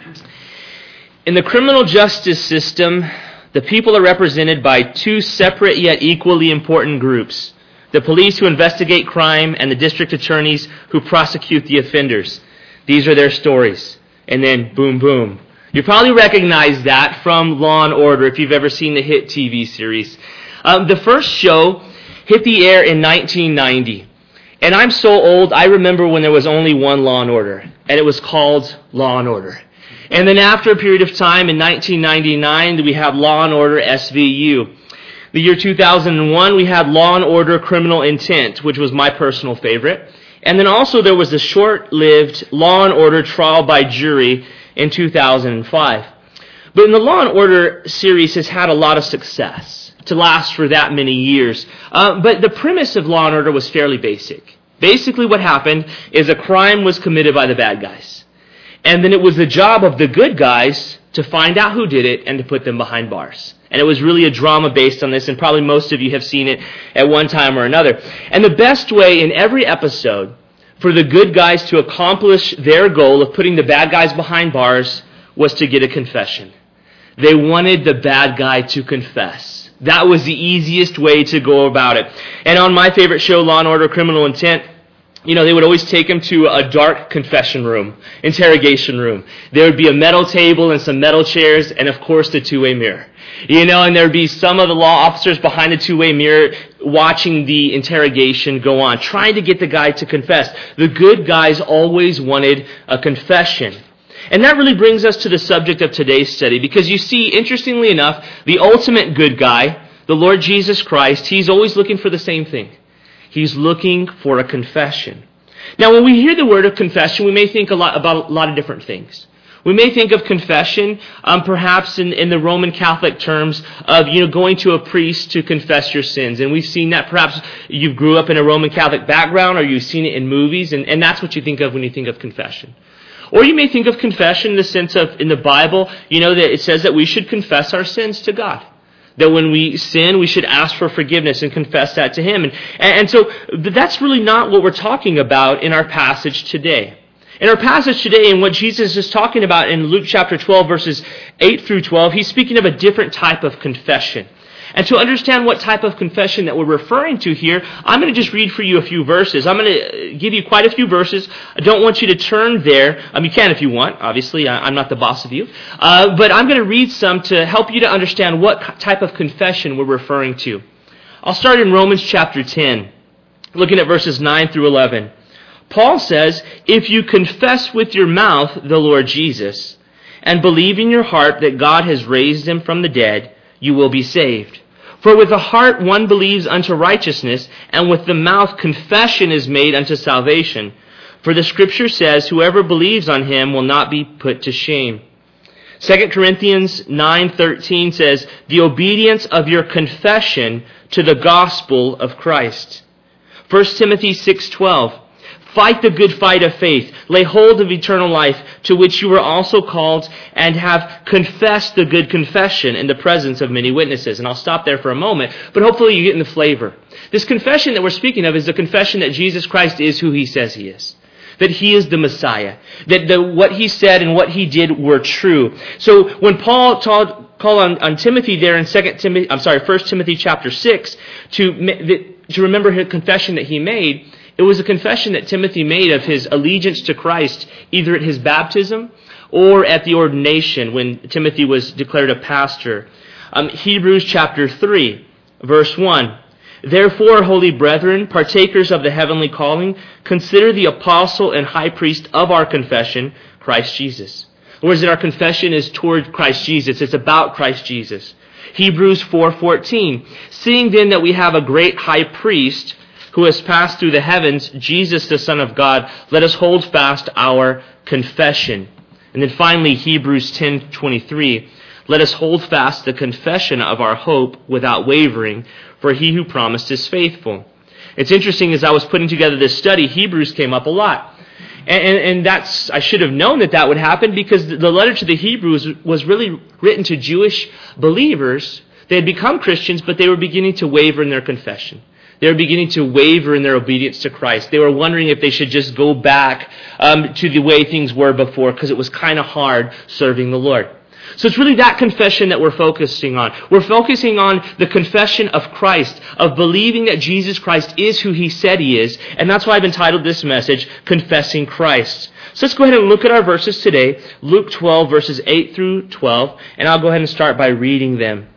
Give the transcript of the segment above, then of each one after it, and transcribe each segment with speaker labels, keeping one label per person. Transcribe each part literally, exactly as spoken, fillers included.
Speaker 1: In the criminal justice system, the people are represented by two separate yet equally important groups: the police who investigate crime and the district attorneys who prosecute the offenders. These are their stories. And then boom, boom. You probably recognize that from Law and Order if you've ever seen the hit T V series. Um, the first show hit the air in nineteen ninety. And I'm so old, I remember when there was only one Law and Order, and it was called Law and Order. And then after a period of time, in nineteen ninety-nine, we have Law and Order S V U. The year two thousand one, we had Law and Order Criminal Intent, which was my personal favorite. And then also there was the short-lived Law and Order Trial by Jury in two thousand five. But in the Law and Order series has had a lot of success to last for that many years. Uh, but the premise of Law and Order was fairly basic. Basically what happened is a crime was committed by the bad guys. And then it was the job of the good guys to find out who did it and to put them behind bars. And it was really a drama based on this, and probably most of you have seen it at one time or another. And the best way in every episode for the good guys to accomplish their goal of putting the bad guys behind bars was to get a confession. They wanted the bad guy to confess. That was the easiest way to go about it. And on my favorite show, Law and Order Criminal Intent, you know, they would always take him to a dark confession room, interrogation room. There would be a metal table and some metal chairs, and of course the two-way mirror. You know, and there would be some of the law officers behind the two-way mirror watching the interrogation go on, trying to get the guy to confess. The good guys always wanted a confession. And that really brings us to the subject of today's study, because you see, interestingly enough, the ultimate good guy, the Lord Jesus Christ, he's always looking for the same thing. He's looking for a confession. Now, when we hear the word of confession, we may think a lot about a lot of different things. We may think of confession, um, perhaps in, in the Roman Catholic terms of, you know, going to a priest to confess your sins. And we've seen that. Perhaps you grew up in a Roman Catholic background, or you've seen it in movies, and, and that's what you think of when you think of confession. Or you may think of confession in the sense of, in the Bible, you know, that it says that we should confess our sins to God. That when we sin, we should ask for forgiveness and confess that to Him. And, and so that's really not what we're talking about in our passage today. In our passage today, and what Jesus is talking about in Luke chapter twelve, verses eight through twelve, He's speaking of a different type of confession. And to understand what type of confession that we're referring to here, I'm going to just read for you a few verses. I'm going to give you quite a few verses. I don't want you to turn there. Um, you can if you want. Obviously, I'm not the boss of you. Uh, but I'm going to read some to help you to understand what type of confession we're referring to. I'll start in Romans chapter ten, looking at verses nine through eleven. Paul says, "If you confess with your mouth the Lord Jesus, and believe in your heart that God has raised Him from the dead, you will be saved. For with the heart one believes unto righteousness, and with the mouth confession is made unto salvation. For the Scripture says, whoever believes on Him will not be put to shame." Second Corinthians nine thirteen says, "The obedience of your confession to the gospel of Christ." First Timothy six twelve, "Fight the good fight of faith. Lay hold of eternal life, to which you were also called, and have confessed the good confession in the presence of many witnesses." And I'll stop there for a moment, but hopefully you get in the flavor. This confession that we're speaking of is the confession that Jesus Christ is who He says He is. That He is the Messiah. That the, what He said and what He did were true. So when Paul taught, called on, on Timothy there in Second Timothy, I'm sorry, First Timothy chapter six, to to remember his confession that he made, it was a confession that Timothy made of his allegiance to Christ, either at his baptism or at the ordination when Timothy was declared a pastor. Um, Hebrews chapter three, verse one. "Therefore, holy brethren, partakers of the heavenly calling, consider the apostle and high priest of our confession, Christ Jesus." Or is it our confession is toward Christ Jesus? It's about Christ Jesus. Hebrews four fourteen. "Seeing then that we have a great high priest who has passed through the heavens, Jesus the Son of God, let us hold fast our confession." And then finally, Hebrews ten twenty-three. "Let us hold fast the confession of our hope without wavering, for He who promised is faithful." It's interesting, as I was putting together this study, Hebrews came up a lot. And, and, and that's, I should have known that that would happen, because the letter to the Hebrews was really written to Jewish believers. They had become Christians, but they were beginning to waver in their confession. They were beginning to waver in their obedience to Christ. They were wondering if they should just go back um, to the way things were before, because it was kind of hard serving the Lord. So it's really that confession that we're focusing on. We're focusing on the confession of Christ, of believing that Jesus Christ is who he said he is. And that's why I've entitled this message, Confessing Christ. So let's go ahead and look at our verses today, Luke twelve, verses eight through twelve, and I'll go ahead and start by reading them.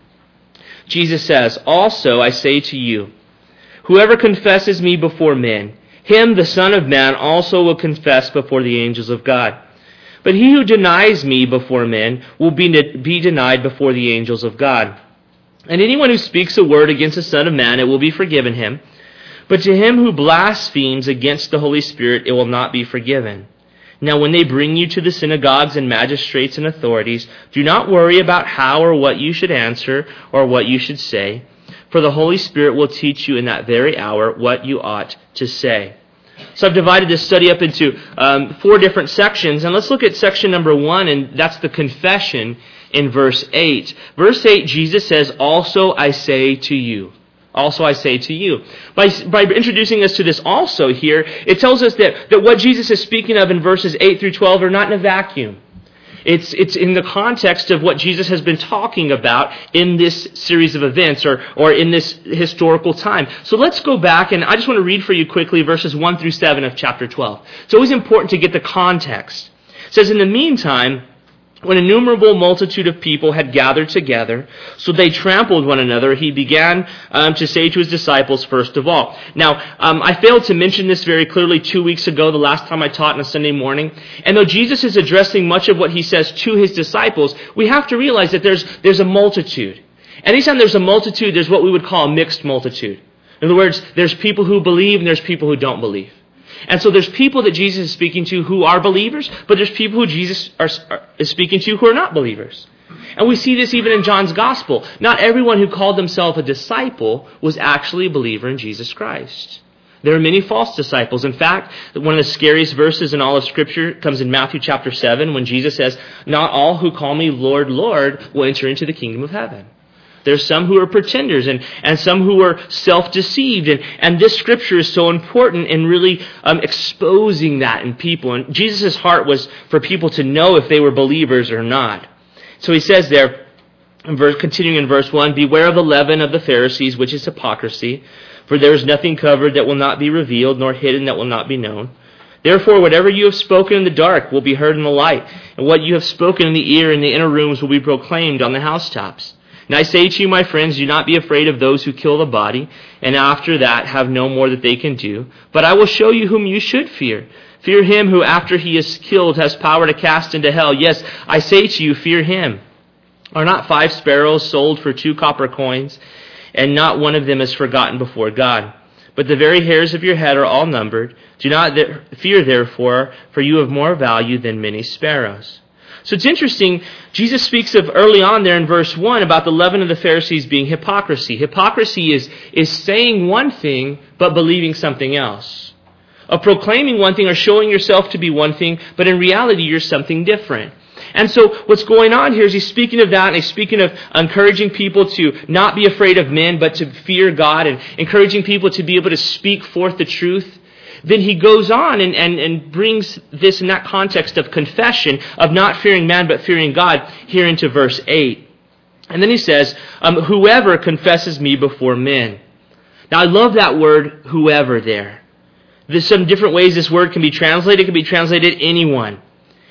Speaker 1: Jesus says, "Also I say to you, whoever confesses me before men, him the Son of Man also will confess before the angels of God. But he who denies me before men will be, be denied before the angels of God. And anyone who speaks a word against the Son of Man, it will be forgiven him. But to him who blasphemes against the Holy Spirit, it will not be forgiven. Now when they bring you to the synagogues and magistrates and authorities, do not worry about how or what you should answer or what you should say, for the Holy Spirit will teach you in that very hour what you ought to say." So I've divided this study up into um, four different sections, and let's look at section number one, and that's the confession in verse eight. Verse eight, Jesus says, "Also I say to you." Also I say to you. By, by introducing us to this also here, it tells us that, that what Jesus is speaking of in verses eight through twelve are not in a vacuum. It's, it's in the context of what Jesus has been talking about in this series of events or, or in this historical time. So let's go back, and I just want to read for you quickly verses one through seven of chapter twelve. It's always important to get the context. It says, "In the meantime, when an innumerable multitude of people had gathered together, so they trampled one another, he began um, to say to his disciples first of all." Now, um, I failed to mention this very clearly two weeks ago, the last time I taught on a Sunday morning. And though Jesus is addressing much of what he says to his disciples, we have to realize that there's there's a multitude. Anytime there's a multitude, there's what we would call a mixed multitude. In other words, there's people who believe and there's people who don't believe. And so there's people that Jesus is speaking to who are believers, but there's people who Jesus are, are, is speaking to who are not believers. And we see this even in John's gospel. Not everyone who called himself a disciple was actually a believer in Jesus Christ. There are many false disciples. In fact, one of the scariest verses in all of Scripture comes in Matthew chapter seven when Jesus says, "Not all who call me Lord, Lord will enter into the kingdom of heaven." There's some who are pretenders and, and some who are self-deceived. And, and this scripture is so important in really um, exposing that in people. And Jesus' heart was for people to know if they were believers or not. So he says there, in verse, continuing in verse one, "Beware of the leaven of the Pharisees, which is hypocrisy. For there is nothing covered that will not be revealed, nor hidden that will not be known. Therefore, whatever you have spoken in the dark will be heard in the light, and what you have spoken in the ear in the inner rooms will be proclaimed on the housetops. And I say to you, my friends, do not be afraid of those who kill the body, and after that have no more that they can do. But I will show you whom you should fear. Fear him who after he is killed has power to cast into hell. Yes, I say to you, fear him. Are not five sparrows sold for two copper coins? And not one of them is forgotten before God. But the very hairs of your head are all numbered. Do not fear, therefore, for you have more value than many sparrows." So it's interesting, Jesus speaks of early on there in verse one about the leaven of the Pharisees being hypocrisy. Hypocrisy is, is saying one thing but believing something else. Of proclaiming one thing or showing yourself to be one thing, but in reality you're something different. And so what's going on here is he's speaking of that, and he's speaking of encouraging people to not be afraid of men, but to fear God, and encouraging people to be able to speak forth the truth. Then he goes on and, and, and brings this in that context of confession, of not fearing man, but fearing God, here into verse eight. And then he says, um, "Whoever confesses me before men." Now I love that word, whoever, there. There's some different ways this word can be translated. It can be translated anyone,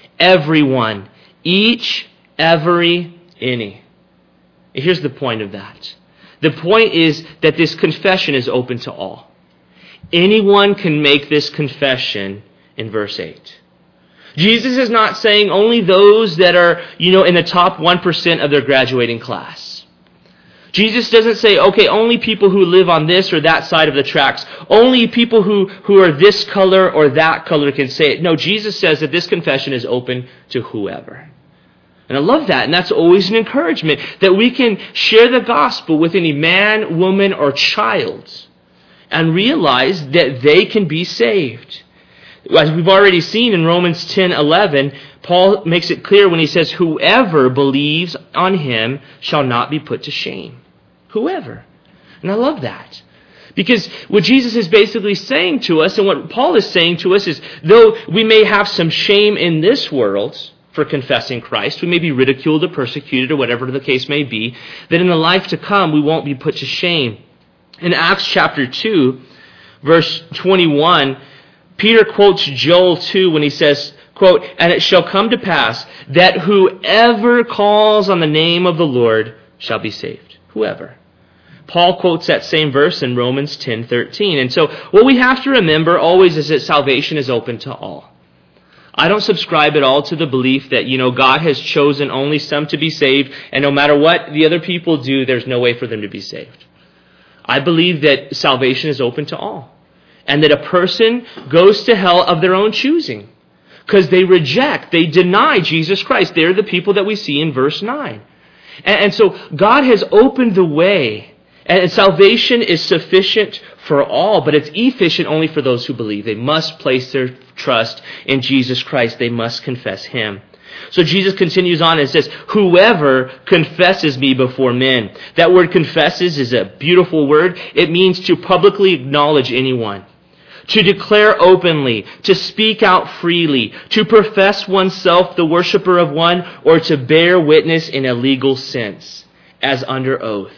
Speaker 1: everyone, each, every, any. Here's the point of that. The point is that this confession is open to all. Anyone can make this confession in verse eight. Jesus is not saying only those that are, you know, in the top one percent of their graduating class. Jesus doesn't say, okay, only people who live on this or that side of the tracks, only people who, who are this color or that color can say it. No, Jesus says that this confession is open to whoever. And I love that, and that's always an encouragement, that we can share the gospel with any man, woman, or child and realize that they can be saved. As we've already seen in Romans ten eleven, Paul makes it clear when he says, whoever believes on him shall not be put to shame. Whoever. And I love that. Because what Jesus is basically saying to us, and what Paul is saying to us, is though we may have some shame in this world for confessing Christ, we may be ridiculed or persecuted or whatever the case may be, that in the life to come we won't be put to shame. In Acts chapter two, verse twenty-one, Peter quotes Joel two when he says, quote, "And it shall come to pass that whoever calls on the name of the Lord shall be saved." Whoever. Paul quotes that same verse in Romans ten thirteen. And so what we have to remember always is that salvation is open to all. I don't subscribe at all to the belief that, you know, God has chosen only some to be saved, and no matter what the other people do, there's no way for them to be saved. I believe that salvation is open to all, and that a person goes to hell of their own choosing because they reject, they deny Jesus Christ. They're the people that we see in verse nine. And, and so God has opened the way. And salvation is sufficient for all, but it's efficient only for those who believe. They must place their trust in Jesus Christ. They must confess Him. So Jesus continues on and says, "Whoever confesses me before men." That word confesses is a beautiful word. It means to publicly acknowledge anyone, to declare openly, to speak out freely, to profess oneself the worshiper of one, or to bear witness in a legal sense, as under oath.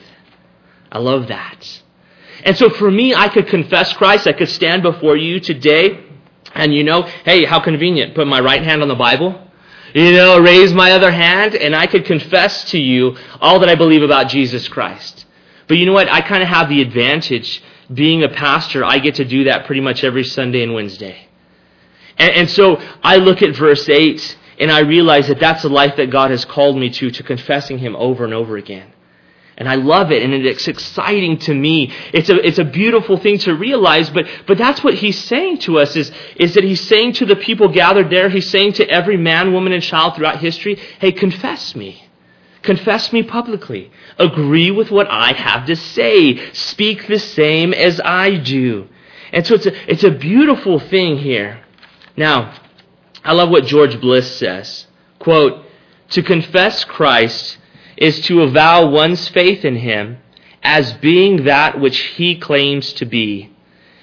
Speaker 1: I love that. And so for me, I could confess Christ. I could stand before you today and, you know, hey, how convenient. Put my right hand on the Bible, you know, raise my other hand, and I could confess to you all that I believe about Jesus Christ. But you know what? I kind of have the advantage. Being a pastor, I get to do that pretty much every Sunday and Wednesday. And, and so I look at verse eight and I realize that that's the life that God has called me to, to confessing Him over and over again. And I love it, and it's exciting to me. It's a it's a beautiful thing to realize, but but that's what He's saying to us, is, is that He's saying to the people gathered there, He's saying to every man, woman, and child throughout history, hey, confess me. Confess me publicly. Agree with what I have to say. Speak the same as I do. And so it's a, it's a beautiful thing here. Now, I love what George Bliss says. Quote, "To confess Christ is to avow one's faith in Him as being that which He claims to be,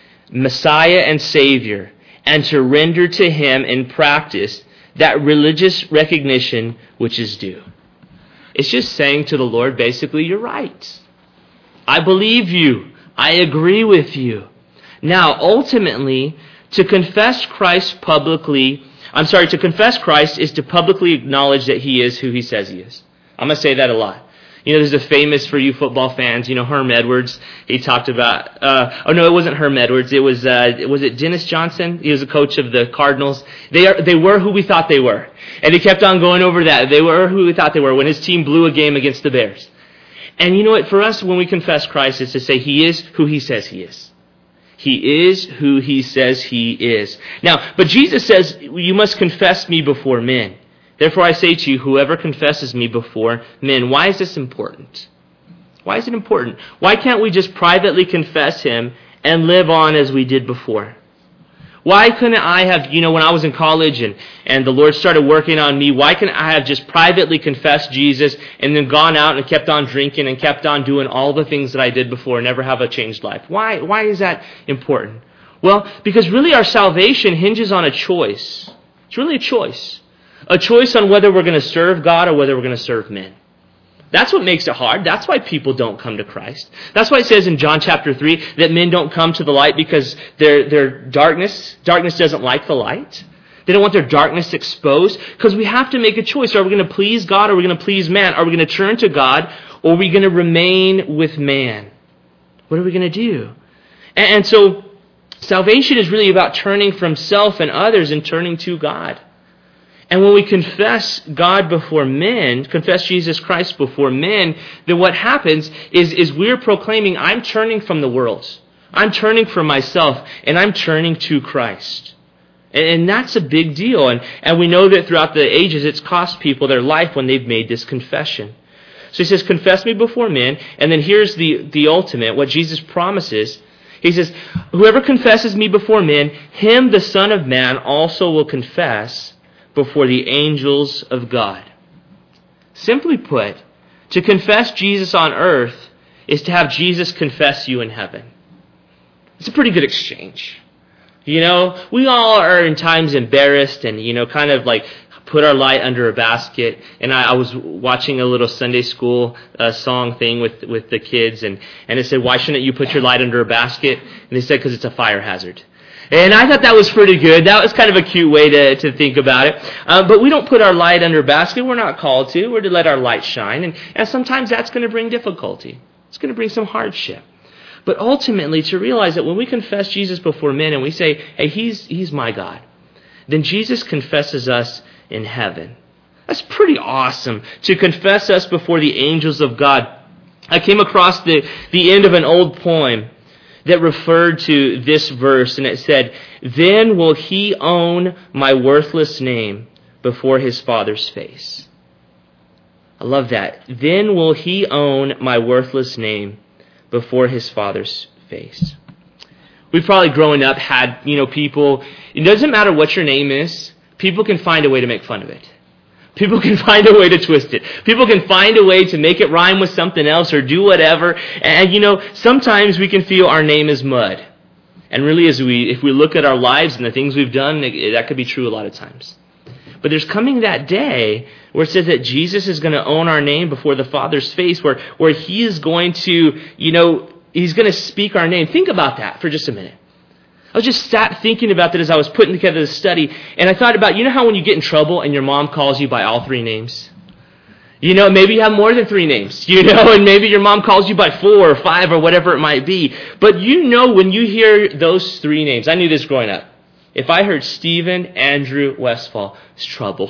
Speaker 1: Messiah and Savior, and to render to Him in practice that religious recognition which is due." It's just saying to the Lord, basically, you're right. I believe you. I agree with you. Now, ultimately, to confess Christ publicly, I'm sorry, to confess Christ is to publicly acknowledge that He is who He says He is. I'm going to say that a lot. You know, there's a famous, for you football fans, you know, Herm Edwards. He talked about, uh, oh no, it wasn't Herm Edwards. It was, uh, was it Dennis Johnson? He was a coach of the Cardinals. They are, they were who we thought they were. And he kept on going over that. They were who we thought they were when his team blew a game against the Bears. And you know what? For us, when we confess Christ, it's to say He is who He says He is. He is who He says He is. Now, but Jesus says, you must confess me before men. Therefore I say to you, whoever confesses me before men. Why is this important? Why is it important? Why can't we just privately confess Him and live on as we did before? Why couldn't I have, you know, when I was in college and, and the Lord started working on me, why couldn't I have just privately confessed Jesus and then gone out and kept on drinking and kept on doing all the things that I did before and never have a changed life? Why, why is that important? Well, because really our salvation hinges on a choice. It's really a choice. A choice on whether we're going to serve God or whether we're going to serve men. That's what makes it hard. That's why people don't come to Christ. That's why it says in John chapter three that men don't come to the light because their their darkness, darkness doesn't like the light. They don't want their darkness exposed, because we have to make a choice. Are we going to please God or are we going to please man? Are we going to turn to God or are we going to remain with man? What are we going to do? And, and so salvation is really about turning from self and others and turning to God. And when we confess God before men, confess Jesus Christ before men, then what happens is, is we're proclaiming, I'm turning from the world. I'm turning from myself, and I'm turning to Christ. And, and that's a big deal. And, and we know that throughout the ages, it's cost people their life when they've made this confession. So he says, confess me before men. And then here's the, the ultimate, what Jesus promises. He says, whoever confesses me before men, him the Son of Man also will confess before the angels of God. Simply put, to confess Jesus on earth is to have Jesus confess you in heaven. It's a pretty good exchange. You know, we all are in times embarrassed and, you know, kind of like put our light under a basket. And I, I was watching a little Sunday school uh, song thing with, with the kids, and, and it said, why shouldn't you put your light under a basket? And they said, because it's a fire hazard. And I thought that was pretty good. That was kind of a cute way to, to think about it. Uh, but we don't put our light under a basket. We're not called to. We're to let our light shine. And, and sometimes that's going to bring difficulty. It's going to bring some hardship. But ultimately, to realize that when we confess Jesus before men and we say, hey, he's, he's my God, then Jesus confesses us in heaven. That's pretty awesome, to confess us before the angels of God. I came across the, the end of an old poem that referred to this verse, and it said, then will he own my worthless name before his Father's face. I love that. Then will he own my worthless name before his Father's face. We've probably growing up had, you know, people, it doesn't matter what your name is, people can find a way to make fun of it. People can find a way to twist it. People can find a way to make it rhyme with something else or do whatever. And, you know, sometimes we can feel our name is mud. And really, as we, if we look at our lives and the things we've done, that could be true a lot of times. But there's coming that day where it says that Jesus is going to own our name before the Father's face, where, where he is going to, you know, he's going to speak our name. Think about that for just a minute. I was just sat thinking about that as I was putting together the study, and I thought about, you know how when you get in trouble and your mom calls you by all three names? You know, maybe you have more than three names, you know, and maybe your mom calls you by four or five or whatever it might be. But you know when you hear those three names, I knew this growing up. If I heard Stephen Andrew Westfall, it's trouble.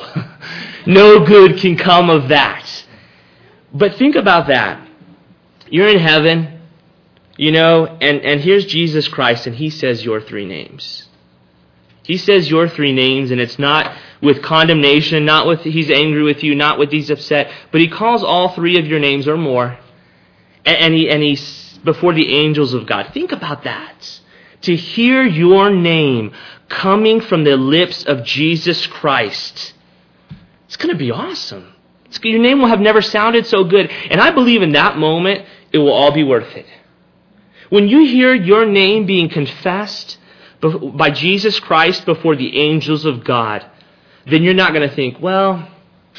Speaker 1: No good can come of that. But think about that. You're in heaven. You know, and, and here's Jesus Christ, and he says your three names. He says your three names, and it's not with condemnation, not with he's angry with you, not with he's upset, but he calls all three of your names or more. And, and he and he's before the angels of God. Think about that. To hear your name coming from the lips of Jesus Christ, it's going to be awesome. It's, your name will have never sounded so good. And I believe in that moment, it will all be worth it. When you hear your name being confessed by Jesus Christ before the angels of God, then you're not going to think, well,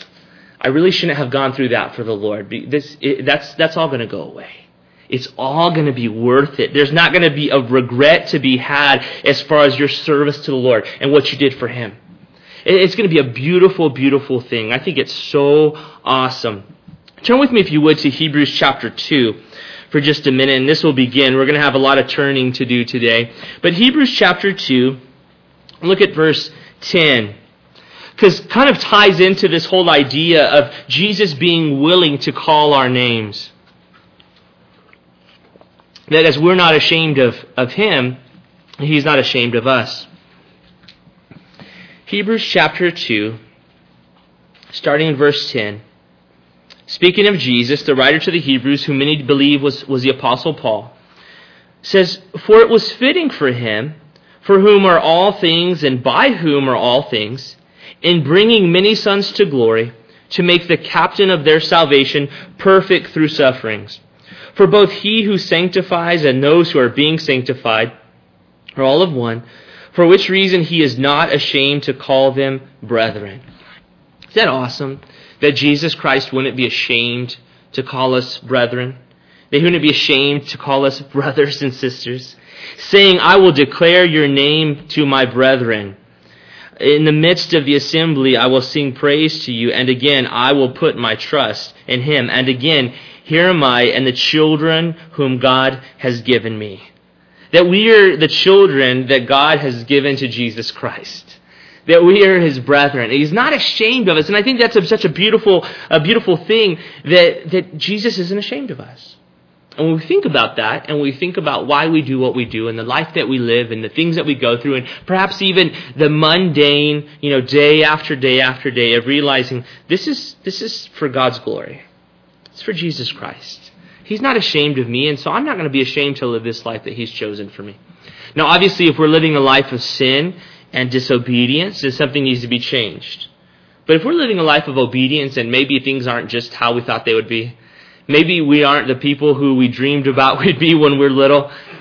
Speaker 1: I really shouldn't have gone through that for the Lord. This, it, that's, that's all going to go away. It's all going to be worth it. There's not going to be a regret to be had as far as your service to the Lord and what you did for him. It's going to be a beautiful, beautiful thing. I think it's so awesome. Turn with me, if you would, to Hebrews chapter two. For just a minute, and this will begin. We're going to have a lot of turning to do today. But Hebrews chapter two, look at verse ten. Because it kind of ties into this whole idea of Jesus being willing to call our names. That as we're not ashamed of, of him, he's not ashamed of us. Hebrews chapter two, starting in verse ten. Speaking of Jesus, the writer to the Hebrews, who many believe was, was the Apostle Paul, says, for it was fitting for him, for whom are all things and by whom are all things, in bringing many sons to glory, to make the captain of their salvation perfect through sufferings. For both he who sanctifies and those who are being sanctified are all of one, for which reason he is not ashamed to call them brethren. Is that awesome? That Jesus Christ wouldn't be ashamed to call us brethren. That he wouldn't be ashamed to call us brothers and sisters. Saying, I will declare your name to my brethren. In the midst of the assembly, I will sing praise to you. And again, I will put my trust in him. And again, here am I and the children whom God has given me. That we are the children that God has given to Jesus Christ. That we are his brethren. He's not ashamed of us. And I think that's a, such a beautiful, a beautiful thing that, that Jesus isn't ashamed of us. And when we think about that, and we think about why we do what we do, and the life that we live, and the things that we go through, and perhaps even the mundane, you know, day after day after day of realizing this is this is for God's glory. It's for Jesus Christ. He's not ashamed of me, and so I'm not going to be ashamed to live this life that he's chosen for me. Now, obviously, if we're living a life of sin and disobedience, then something needs to be changed. But if we're living a life of obedience and maybe things aren't just how we thought they would be, maybe we aren't the people who we dreamed about we'd be when we're little,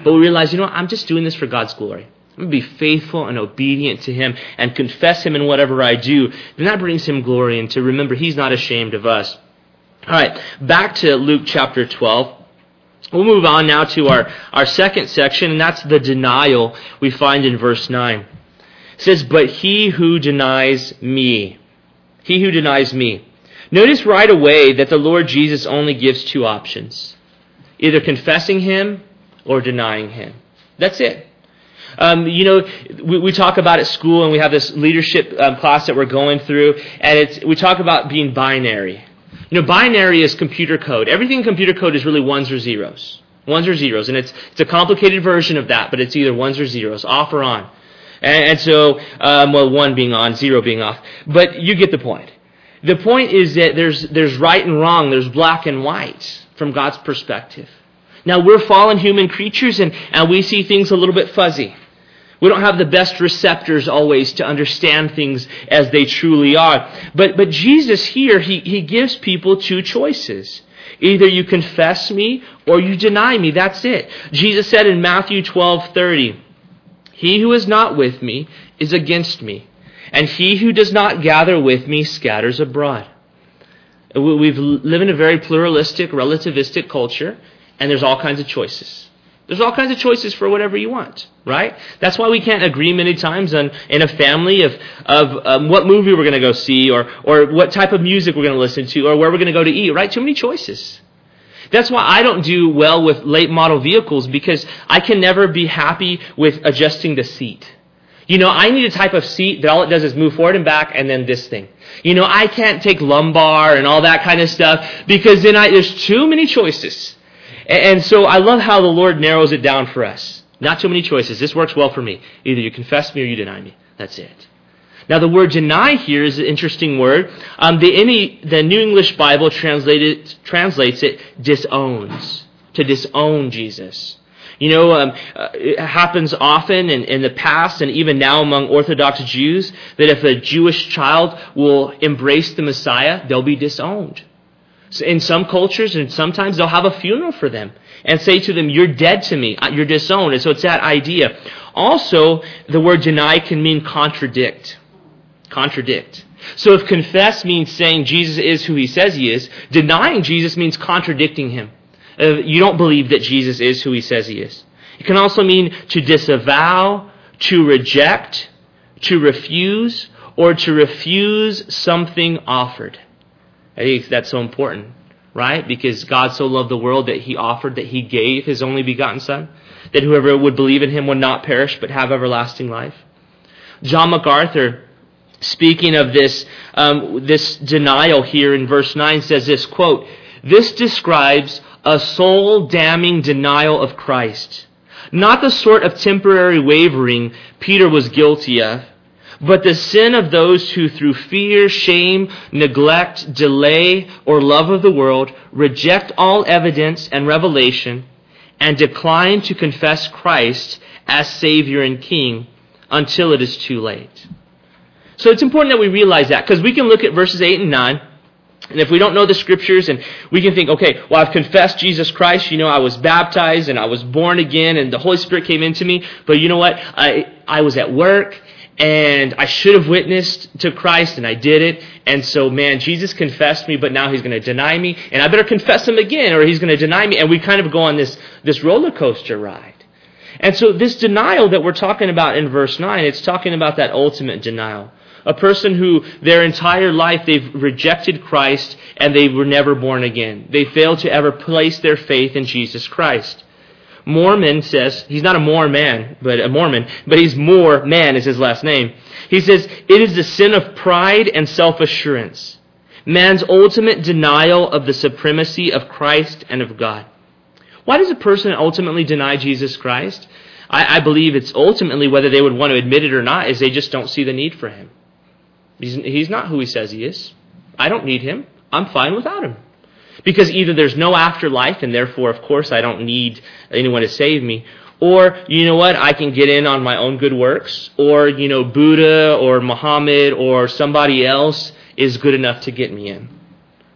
Speaker 1: but we realize, you know what, I'm just doing this for God's glory. I'm going to be faithful and obedient to Him and confess Him in whatever I do. Then that brings Him glory, and to remember He's not ashamed of us. All right, back to Luke chapter twelve. We'll move on now to our, our second section, and that's the denial we find in verse nine. It says, but he who denies me. He who denies me. Notice right away that the Lord Jesus only gives two options. Either confessing Him or denying Him. That's it. Um, you know, we, we talk about at school, and we have this leadership um, class that we're going through, and it's we talk about being binary. You know, binary is computer code. Everything in computer code is really ones or zeros. Ones or zeros. And it's it's a complicated version of that, but it's either ones or zeros, off or on. And, and so, um, well, one being on, zero being off. But you get the point. The point is that there's there's right and wrong. There's black and white from God's perspective. Now, we're fallen human creatures, and, and we see things a little bit fuzzy. We don't have the best receptors always to understand things as they truly are. But but Jesus here, he, he gives people two choices. Either you confess me or you deny me. That's it. Jesus said in Matthew twelve thirty, he who is not with me is against me, and he who does not gather with me scatters abroad. We live in a very pluralistic, relativistic culture, and there's all kinds of choices. There's all kinds of choices for whatever you want, right? That's why we can't agree many times on in a family of of um, what movie we're going to go see, or or what type of music we're going to listen to, or where we're going to go to eat, right? Too many choices. That's why I don't do well with late model vehicles, because I can never be happy with adjusting the seat. You know, I need a type of seat that all it does is move forward and back, and then this thing. You know, I can't take lumbar and all that kind of stuff, because then I there's too many choices. And so I love how the Lord narrows it down for us. Not too many choices. This works well for me. Either you confess me or you deny me. That's it. Now the word deny here is an interesting word. Um, the, any, the New English Bible translated, translates it disowns. To disown Jesus. You know, um, uh, it happens often in, in the past and even now among Orthodox Jews that if a Jewish child will embrace the Messiah, they'll be disowned. In some cultures, and sometimes they'll have a funeral for them and say to them, you're dead to me, you're disowned. And so it's that idea. Also, the word deny can mean contradict. Contradict. So if confess means saying Jesus is who He says He is, denying Jesus means contradicting Him. Uh, you don't believe that Jesus is who He says He is. It can also mean to disavow, to reject, to refuse, or to refuse something offered. I think that's so important, right? Because God so loved the world that He offered, that He gave His only begotten Son, that whoever would believe in Him would not perish but have everlasting life. John MacArthur, speaking of this, um, this denial here in verse nine, says this, quote, this describes a soul-damning denial of Christ, not the sort of temporary wavering Peter was guilty of, but the sin of those who through fear, shame, neglect, delay, or love of the world reject all evidence and revelation and decline to confess Christ as Savior and King until it is too late. So it's important that we realize that, because we can look at verses eight and nine, and if we don't know the Scriptures, and we can think, okay, well, I've confessed Jesus Christ, you know, I was baptized and I was born again and the Holy Spirit came into me, but you know what, I I was at work, and I should have witnessed to Christ, and I did it. And so, man, Jesus confessed me, but now He's going to deny me. And I better confess Him again, or He's going to deny me. And we kind of go on this, this roller coaster ride. And so this denial that we're talking about in verse nine, it's talking about that ultimate denial. A person who their entire life they've rejected Christ, and they were never born again. They failed to ever place their faith in Jesus Christ. Mormon says, he's not a Moor man, but a Mormon, but he's Moor man is his last name. He says, it is the sin of pride and self-assurance, man's ultimate denial of the supremacy of Christ and of God. Why does a person ultimately deny Jesus Christ? I, I believe it's ultimately, whether they would want to admit it or not, is they just don't see the need for Him. He's, he's not who He says He is. I don't need Him. I'm fine without Him. Because either there's no afterlife, and therefore, of course, I don't need anyone to save me. Or, you know what, I can get in on my own good works. Or, you know, Buddha or Muhammad or somebody else is good enough to get me in.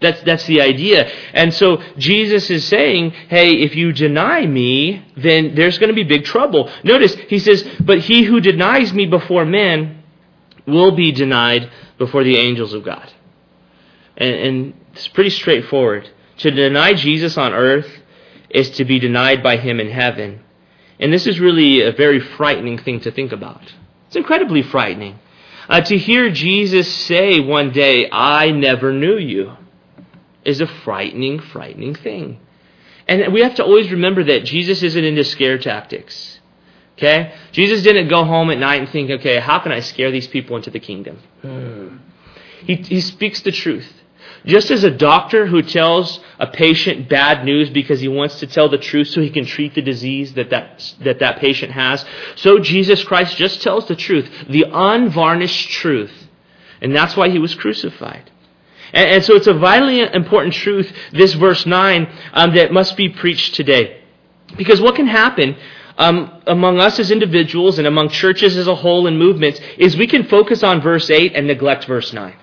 Speaker 1: That's that's the idea. And so Jesus is saying, hey, if you deny me, then there's going to be big trouble. Notice, he says, but he who denies me before men will be denied before the angels of God. And, and it's pretty straightforward. To deny Jesus on earth is to be denied by him in heaven. And this is really a very frightening thing to think about. It's incredibly frightening. Uh, to hear Jesus say one day, I never knew you, is a frightening, frightening thing. And we have to always remember that Jesus isn't into scare tactics. Okay? Jesus didn't go home at night and think, okay, how can I scare these people into the kingdom? Hmm. He, he speaks the truth. Just as a doctor who tells a patient bad news because he wants to tell the truth so he can treat the disease that that, that, that patient has, so Jesus Christ just tells the truth, the unvarnished truth. And that's why he was crucified. And, and so it's a vitally important truth, this verse nine, um, that must be preached today. Because what can happen um, among us as individuals and among churches as a whole and movements is we can focus on verse eight and neglect verse nine.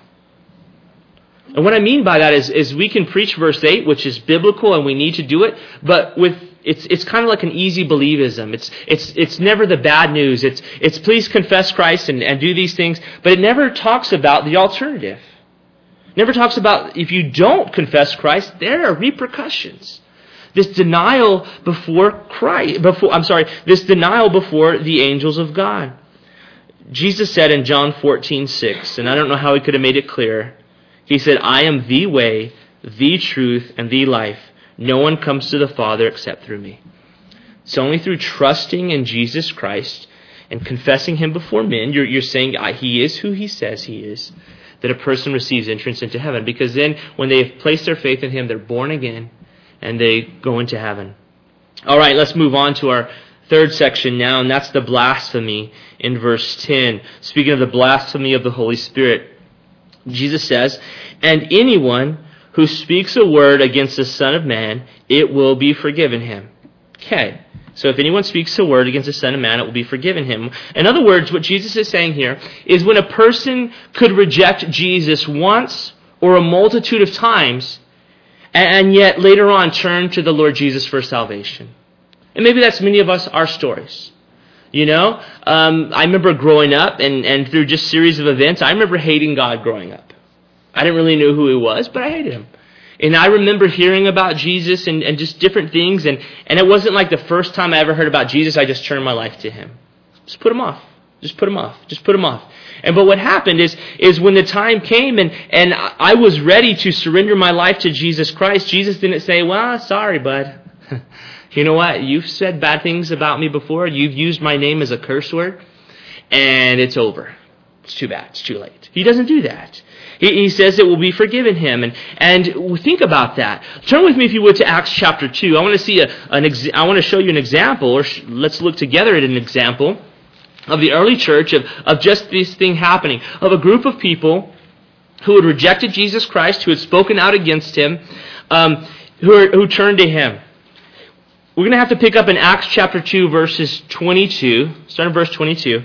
Speaker 1: And what I mean by that is, is we can preach verse eight, which is biblical and we need to do it, but with it's it's kind of like an easy believism. It's it's it's never the bad news. It's it's please confess Christ and, and do these things, but it never talks about the alternative. It never talks about if you don't confess Christ, there are repercussions. This denial before Christ, before I'm sorry, this denial before the angels of God. Jesus said in John fourteen six, and I don't know how he could have made it clearer. He said, I am the way, the truth, and the life. No one comes to the Father except through me. It's only through trusting in Jesus Christ and confessing him before men, you're, you're saying he is who he says he is, that a person receives entrance into heaven. Because then when they have placed their faith in him, they're born again and they go into heaven. All right, let's move on to our third section now, and that's the blasphemy in verse ten. Speaking of the blasphemy of the Holy Spirit, Jesus says, and anyone who speaks a word against the Son of Man, it will be forgiven him. Okay, so if anyone speaks a word against the Son of Man, it will be forgiven him. In other words, what Jesus is saying here is when a person could reject Jesus once or a multitude of times, and yet later on turn to the Lord Jesus for salvation. And maybe that's many of us, our stories. You know, um, I remember growing up and, and through just a series of events, I remember hating God growing up. I didn't really know who he was, but I hated him. And I remember hearing about Jesus and, and just different things. And, and it wasn't like the first time I ever heard about Jesus, I just turned my life to him. Just put him off. Just put him off. Just put him off. And but what happened is, is when the time came and, and I was ready to surrender my life to Jesus Christ, Jesus didn't say, well, sorry, bud. You know what? You've said bad things about me before. You've used my name as a curse word. And it's over. It's too bad. It's too late. He doesn't do that. He, he says it will be forgiven him. And, and think about that. Turn with me, if you would, to Acts chapter two. I want to see a, an ex- I want to show you an example, or sh- let's look together at an example of the early church, of, of just this thing happening, of a group of people who had rejected Jesus Christ, who had spoken out against him, um, who, are, who turned to him. We're going to have to pick up in Acts chapter two, verses twenty-two. Start in verse twenty-two.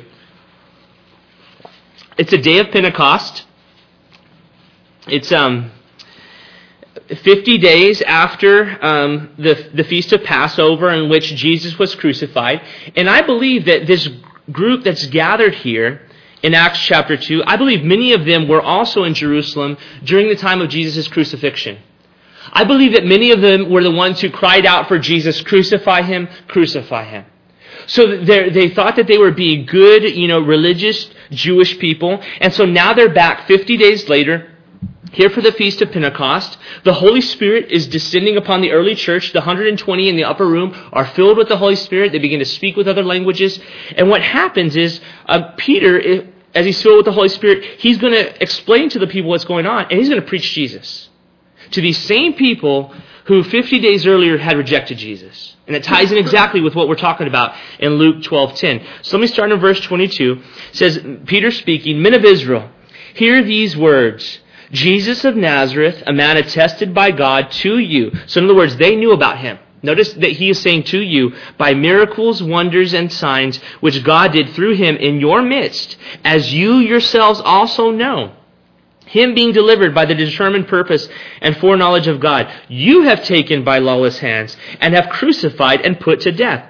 Speaker 1: It's a day of Pentecost. It's um, fifty days after um, the, the Feast of Passover, in which Jesus was crucified. And I believe that this group that's gathered here in Acts chapter two, I believe many of them were also in Jerusalem during the time of Jesus' crucifixion. I believe that many of them were the ones who cried out for Jesus, crucify him, crucify him. So they thought that they were being good, you know, religious Jewish people. And so now they're back fifty days later, here for the Feast of Pentecost. The Holy Spirit is descending upon the early church. The one hundred twenty in the upper room are filled with the Holy Spirit. They begin to speak with other languages. And what happens is uh, Peter, as he's filled with the Holy Spirit, he's going to explain to the people what's going on. And he's going to preach Jesus to these same people who fifty days earlier had rejected Jesus. And it ties in exactly with what we're talking about in Luke twelve ten. So let me start in verse twenty-two. It says, Peter speaking, Men of Israel, hear these words. Jesus of Nazareth, a man attested by God to you. So in other words, they knew about him. Notice that he is saying to you, by miracles, wonders, and signs, which God did through him in your midst, as you yourselves also know. him being delivered by the determined purpose and foreknowledge of God, you have taken by lawless hands and have crucified and put to death.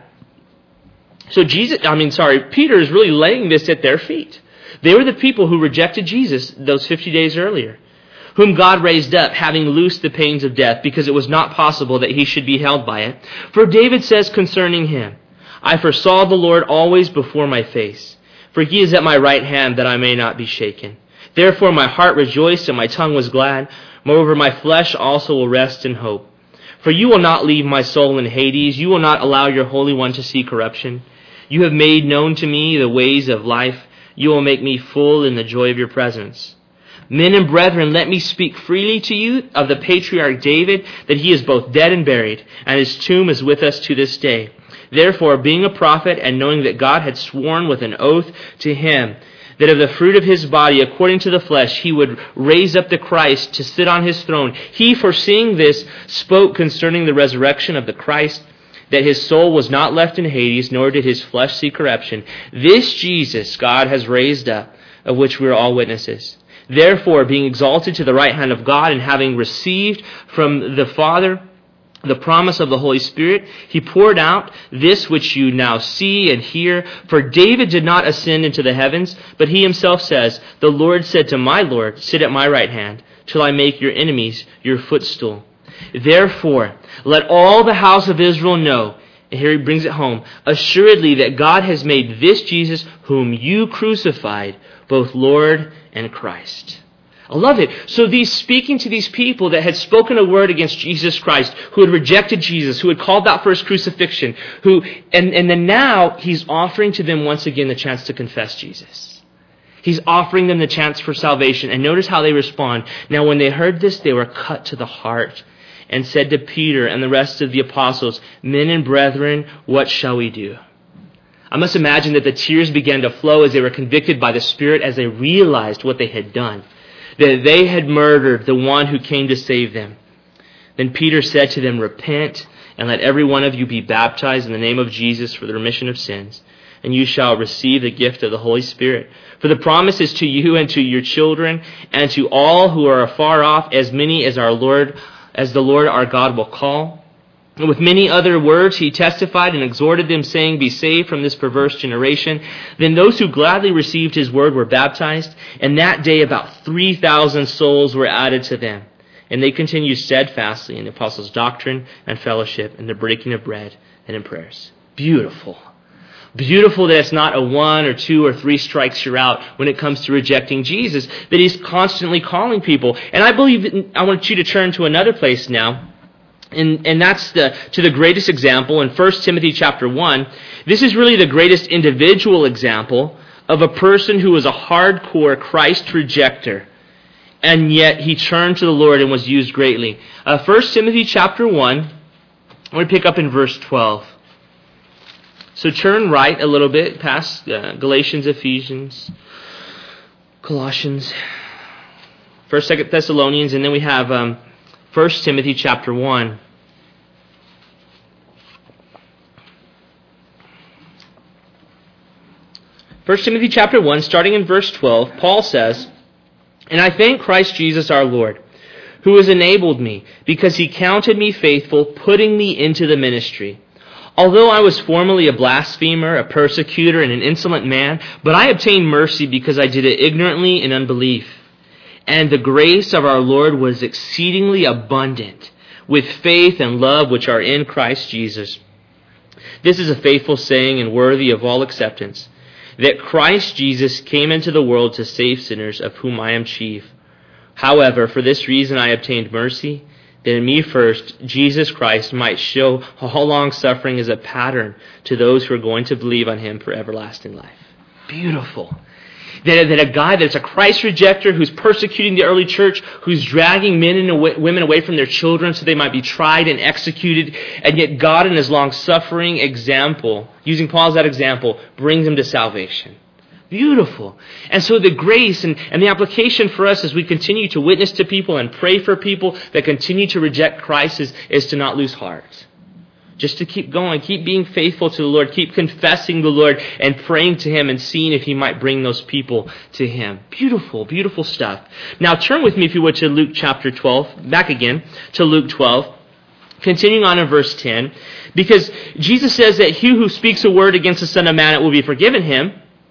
Speaker 1: So Jesus, I mean, sorry, Peter is really laying this at their feet. They were the people who rejected Jesus those fifty days earlier, whom God raised up, having loosed the pains of death, because it was not possible that he should be held by it. For David says concerning him, I foresaw the Lord always before my face, for he is at my right hand, that I may not be shaken. Therefore my heart rejoiced and my tongue was glad. Moreover, my flesh also will rest in hope. For you will not leave my soul in Hades. You will not allow your Holy One to see corruption. You have made known to me the ways of life. You will make me full in the joy of your presence. Men and brethren, let me speak freely to you of the patriarch David, that he is both dead and buried, and his tomb is with us to this day. Therefore, being a prophet, and knowing that God had sworn with an oath to him, that of the fruit of his body, according to the flesh, he would raise up the Christ to sit on his throne, he, foreseeing this, spoke concerning the resurrection of the Christ, that his soul was not left in Hades, nor did his flesh see corruption. This Jesus God has raised up, of which we are all witnesses. Therefore, being exalted to the right hand of God, and having received from the Father the promise of the Holy Spirit, he poured out this which you now see and hear. For David did not ascend into the heavens, but he himself says, the Lord said to my Lord, sit at my right hand, till I make your enemies your footstool. Therefore, let all the house of Israel know, and here he brings it home, assuredly that God has made this Jesus, whom you crucified, both Lord and Christ. I love it. So these speaking to these people that had spoken a word against Jesus Christ, who had rejected Jesus, who had called out for his crucifixion, who and, and then now he's offering to them once again the chance to confess Jesus. He's offering them the chance for salvation. And notice how they respond. Now when they heard this, they were cut to the heart and said to Peter and the rest of the apostles, men and brethren, what shall we do? I must imagine that the tears began to flow as they were convicted by the Spirit, as they realized what they had done, that they had murdered the one who came to save them. Then Peter said to them, repent, and let every one of you be baptized in the name of Jesus for the remission of sins, and you shall receive the gift of the Holy Spirit. For the promise is to you and to your children, and to all who are afar off, as many as our Lord, as the Lord our God will call. And with many other words he testified and exhorted them, saying, be saved from this perverse generation. Then those who gladly received his word were baptized, and that day about three thousand souls were added to them. And they continued steadfastly in the apostles' doctrine and fellowship, and the breaking of bread and in prayers. Beautiful. Beautiful that it's not a one or two or three strikes you're out when it comes to rejecting Jesus, that he's constantly calling people. And I believe, I want you to turn to another place now. And, and that's the, to the greatest example in First Timothy chapter one. This is really the greatest individual example of a person who was a hardcore Christ rejecter, and yet he turned to the Lord and was used greatly. Uh, First Timothy chapter one, I'm going to pick up in verse twelve. So turn right a little bit past uh, Galatians, Ephesians, Colossians, First, Second Thessalonians, and then we have um, First Timothy chapter one. First Timothy chapter one, starting in verse twelve, Paul says, and I thank Christ Jesus our Lord, who has enabled me, because he counted me faithful, putting me into the ministry. Although I was formerly a blasphemer, a persecutor, and an insolent man, but I obtained mercy because I did it ignorantly in unbelief. And the grace of our Lord was exceedingly abundant, with faith and love which are in Christ Jesus. This is a faithful saying and worthy of all acceptance, that Christ Jesus came into the world to save sinners, of whom I am chief. However, for this reason I obtained mercy, that in me first Jesus Christ might show how long suffering is a pattern to those who are going to believe on him for everlasting life. Beautiful. That, that a guy that's a Christ rejecter, who's persecuting the early church, who's dragging men and away, women away from their children so they might be tried and executed, and yet God in his long-suffering example, using Paul as that example, brings him to salvation. Beautiful. And so the grace and, and the application for us as we continue to witness to people and pray for people that continue to reject Christ is, is to not lose heart. Just to keep going, keep being faithful to the Lord, keep confessing the Lord and praying to Him and seeing if He might bring those people to Him. Beautiful, beautiful stuff. Now turn with me, if you would, to Luke chapter twelve. Back again to Luke twelve. Continuing on in verse ten. Because Jesus says that he who speaks a word against the Son of Man, it will be forgiven him.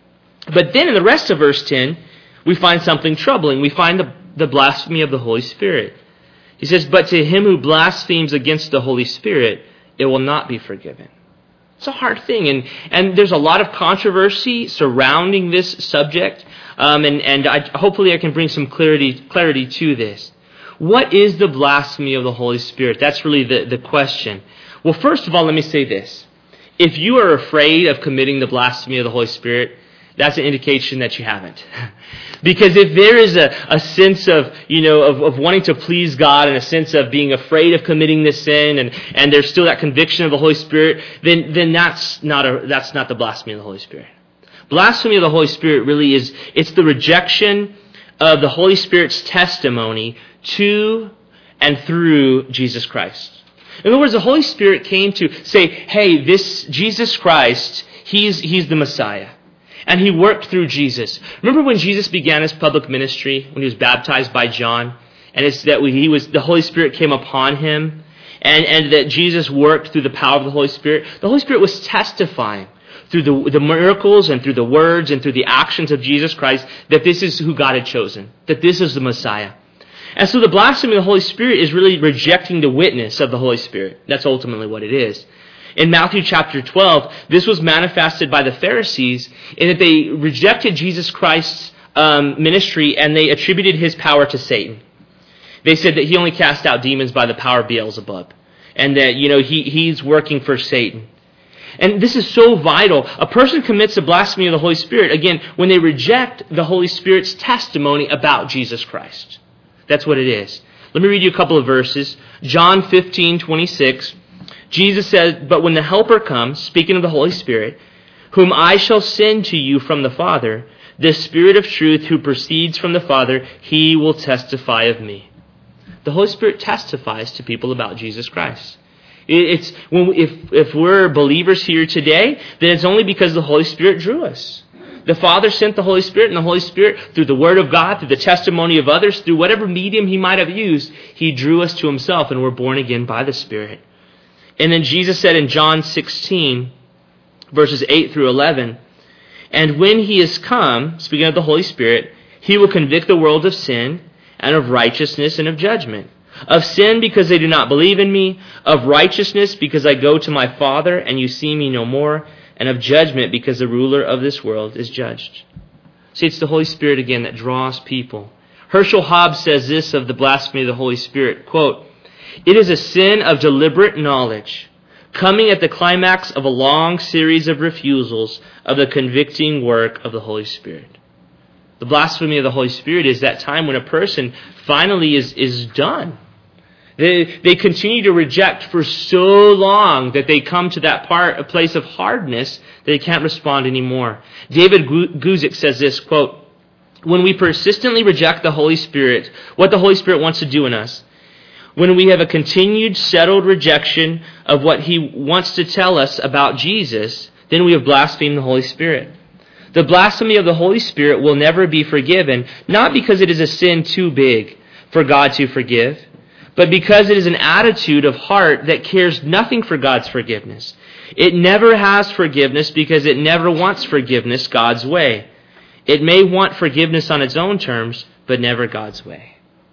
Speaker 1: But then in the rest of verse ten, we find something troubling. We find the, the blasphemy of the Holy Spirit. He says, but to him who blasphemes against the Holy Spirit, it will not be forgiven. It's a hard thing, and, and there's a lot of controversy surrounding this subject, um, and, and I, hopefully I can bring some clarity clarity to this. What is the blasphemy of the Holy Spirit? That's really the, the question. Well, first of all, let me say this. If you are afraid of committing the blasphemy of the Holy Spirit, that's an indication that you haven't. Because if there is a, a sense of, you know, of, of wanting to please God and a sense of being afraid of committing this sin, and, and there's still that conviction of the Holy Spirit, then, then that's not a, that's not the blasphemy of the Holy Spirit. Blasphemy of the Holy Spirit really is, it's the rejection of the Holy Spirit's testimony to and through Jesus Christ. In other words, the Holy Spirit came to say, hey, this Jesus Christ, he's, he's the Messiah. And he worked through Jesus. Remember when Jesus began his public ministry, when he was baptized by John, and it's that he was the Holy Spirit came upon him, and, and that Jesus worked through the power of the Holy Spirit. The Holy Spirit was testifying through the, the miracles and through the words and through the actions of Jesus Christ that this is who God had chosen, that this is the Messiah. And so the blasphemy of the Holy Spirit is really rejecting the witness of the Holy Spirit. That's ultimately what it is. In Matthew chapter twelve, this was manifested by the Pharisees in that they rejected Jesus Christ's um, ministry and they attributed his power to Satan. They said that he only cast out demons by the power of Beelzebub, and that, you know, he, he's working for Satan. And this is so vital. A person commits a blasphemy of the Holy Spirit, again, when they reject the Holy Spirit's testimony about Jesus Christ. That's what it is. Let me read you a couple of verses. John fifteen twenty-six. Jesus said, but when the Helper comes, speaking of the Holy Spirit, whom I shall send to you from the Father, the Spirit of truth who proceeds from the Father, he will testify of me. The Holy Spirit testifies to people about Jesus Christ. It's when if if we're believers here today, then it's only because the Holy Spirit drew us. The Father sent the Holy Spirit, and the Holy Spirit, through the Word of God, through the testimony of others, through whatever medium he might have used, he drew us to himself, and we're born again by the Spirit. And then Jesus said in John sixteen, verses eight through eleven, and when he is come, speaking of the Holy Spirit, he will convict the world of sin and of righteousness and of judgment. Of sin because they do not believe in me, of righteousness because I go to my Father and you see me no more, and of judgment because the ruler of this world is judged. See, it's the Holy Spirit again that draws people. Herschel Hobbs says this of the blasphemy of the Holy Spirit, quote, it is a sin of deliberate knowledge, coming at the climax of a long series of refusals of the convicting work of the Holy Spirit. The blasphemy of the Holy Spirit is that time when a person finally is, is done. They, they continue to reject for so long that they come to that part, a place of hardness that they can't respond anymore. David Guzik says this, quote, when we persistently reject the Holy Spirit, what the Holy Spirit wants to do in us, when we have a continued settled rejection of what he wants to tell us about Jesus, then we have blasphemed the Holy Spirit. The blasphemy of the Holy Spirit will never be forgiven, not because it is a sin too big for God to forgive, but because it is an attitude of heart that cares nothing for God's forgiveness. It never has forgiveness because it never wants forgiveness God's way. It may want forgiveness on its own terms, but never God's way.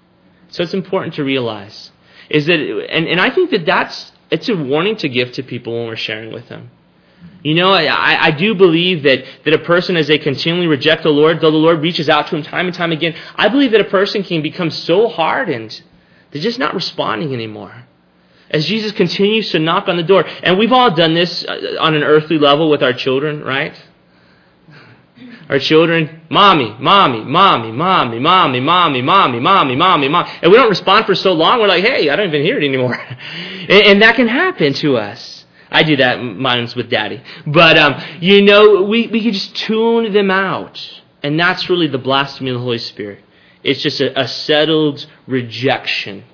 Speaker 1: So it's important to realize is that, and, and I think that that's, it's a warning to give to people when we're sharing with them. You know, I, I do believe that, that a person, as they continually reject the Lord, though the Lord reaches out to him time and time again, I believe that a person can become so hardened, they're just not responding anymore. As Jesus continues to knock on the door, and we've all done this on an earthly level with our children, right? Our children, mommy, mommy, mommy, mommy, mommy, mommy, mommy, mommy, mommy, mommy. And we don't respond for so long, we're like, hey, I don't even hear it anymore. and, and that can happen to us. I do that, mine's with Daddy. But, um, you know, we, we can just tune them out. And that's really the blasphemy of the Holy Spirit. It's just a, a settled rejection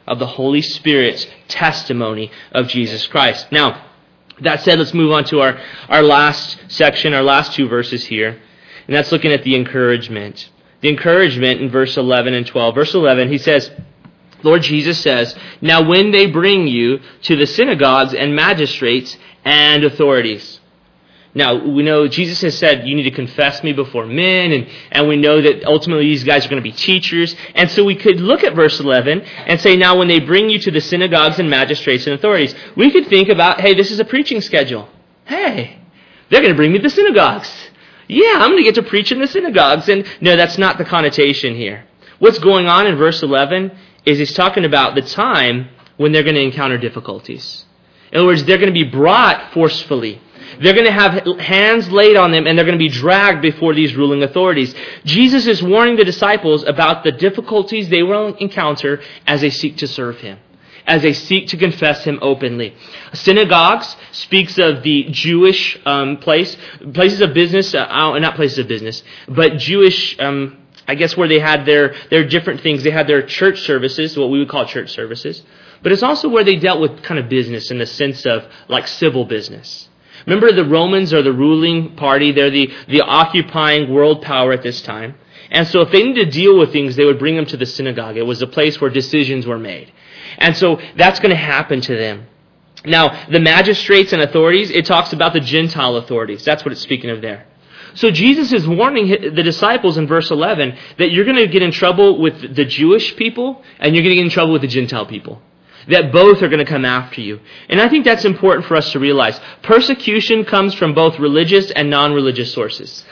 Speaker 1: of the Holy Spirit's testimony of Jesus Christ. Now, that said, let's move on to our, our last section, our last two verses here. And that's looking at the encouragement. The encouragement in verse eleven and twelve. Verse eleven, he says, Lord Jesus says, now when they bring you to the synagogues and magistrates and authorities. Now, we know Jesus has said, you need to confess me before men, and, and we know that ultimately these guys are going to be teachers. And so we could look at verse eleven and say, now when they bring you to the synagogues and magistrates and authorities, we could think about, hey, this is a preaching schedule. Hey, they're going to bring me to the synagogues. Yeah, I'm going to get to preach in the synagogues. And no, that's not the connotation here. What's going on in verse eleven is he's talking about the time when they're going to encounter difficulties. In other words, they're going to be brought forcefully. They're going to have hands laid on them, and they're going to be dragged before these ruling authorities. Jesus is warning the disciples about the difficulties they will encounter as they seek to serve Him, as they seek to confess Him openly. Synagogues speaks of the Jewish um, place, places of business, uh, not places of business, but Jewish, um, I guess where they had their, their different things. They had their church services, what we would call church services. But it's also where they dealt with kind of business in the sense of like civil business. Remember, the Romans are the ruling party. They're the, the occupying world power at this time. And so if they needed to deal with things, they would bring them to the synagogue. It was a place where decisions were made. And so that's going to happen to them. Now, the magistrates and authorities, it talks about the Gentile authorities. That's what it's speaking of there. So Jesus is warning the disciples in verse eleven that you're going to get in trouble with the Jewish people and you're going to get in trouble with the Gentile people. That both are going to come after you. And I think that's important for us to realize. Persecution comes from both religious and non-religious sources.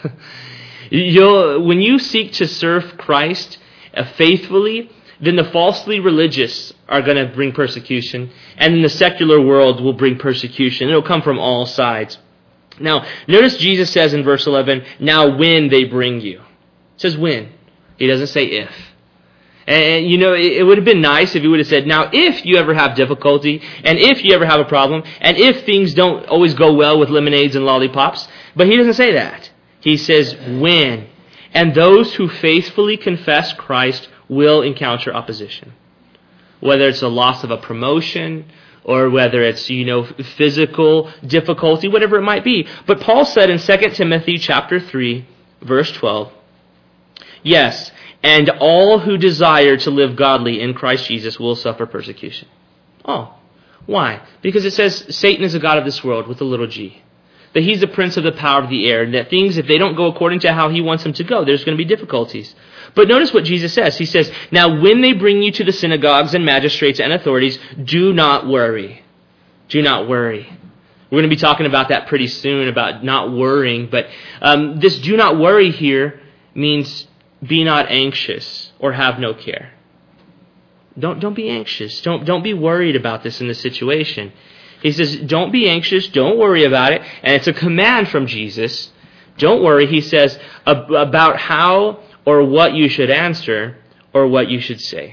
Speaker 1: You'll, when you seek to serve Christ uh, faithfully, then the falsely religious are going to bring persecution, and then the secular world will bring persecution. It'll come from all sides. Now, notice Jesus says in verse eleven, now when they bring you. It says when. He doesn't say if. And, you know, it would have been nice if he would have said, now, if you ever have difficulty, and if you ever have a problem, and if things don't always go well with lemonades and lollipops. But he doesn't say that. He says, when. And those who faithfully confess Christ will encounter opposition. Whether it's the loss of a promotion, or whether it's, you know, physical difficulty, whatever it might be. But Paul said in Second Timothy chapter three, verse twelve, yes, and all who desire to live godly in Christ Jesus will suffer persecution. Oh, why? Because it says Satan is a god of this world with a little g. That he's the prince of the power of the air. And that things, if they don't go according to how he wants them to go, there's going to be difficulties. But notice what Jesus says. He says, now when they bring you to the synagogues and magistrates and authorities, do not worry. Do not worry. We're going to be talking about that pretty soon, about not worrying. But um, this do not worry here means be not anxious or have no care. Don't don't be anxious. Don't don't be worried about this in this situation. He says, don't be anxious. Don't worry about it. And it's a command from Jesus. Don't worry, he says, ab- about how or what you should answer or what you should say.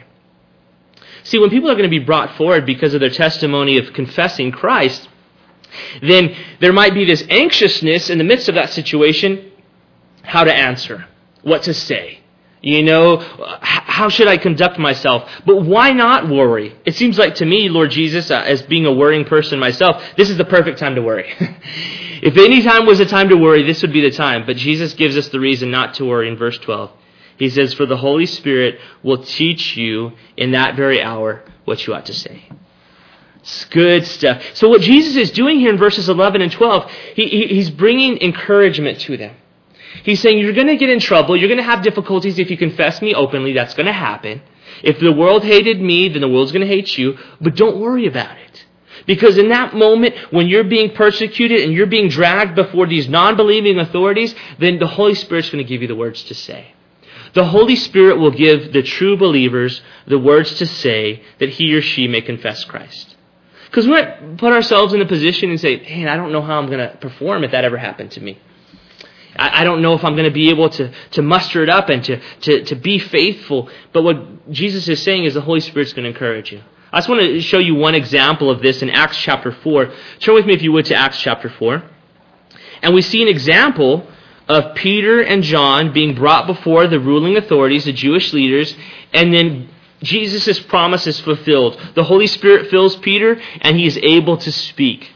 Speaker 1: See, when people are going to be brought forward because of their testimony of confessing Christ, then there might be this anxiousness in the midst of that situation, how to answer. What to say. You know, how should I conduct myself? But why not worry? It seems like to me, Lord Jesus, uh, as being a worrying person myself, this is the perfect time to worry. If any time was a time to worry, this would be the time. But Jesus gives us the reason not to worry in verse twelve. He says, for the Holy Spirit will teach you in that very hour what you ought to say. It's good stuff. So what Jesus is doing here in verses eleven and twelve, he, he, he's bringing encouragement to them. He's saying, you're going to get in trouble. You're going to have difficulties if you confess me openly. That's going to happen. If the world hated me, then the world's going to hate you. But don't worry about it. Because in that moment, when you're being persecuted and you're being dragged before these non-believing authorities, then the Holy Spirit's going to give you the words to say. The Holy Spirit will give the true believers the words to say that he or she may confess Christ. Because we might put ourselves in a position and say, man, I don't know how I'm going to perform if that ever happened to me. I don't know if I'm going to be able to, to muster it up and to, to, to be faithful. But what Jesus is saying is the Holy Spirit's going to encourage you. I just want to show you one example of this in Acts chapter four. Turn with me, if you would, to Acts chapter four. And we see an example of Peter and John being brought before the ruling authorities, the Jewish leaders, and then Jesus' promise is fulfilled. The Holy Spirit fills Peter, and he is able to speak.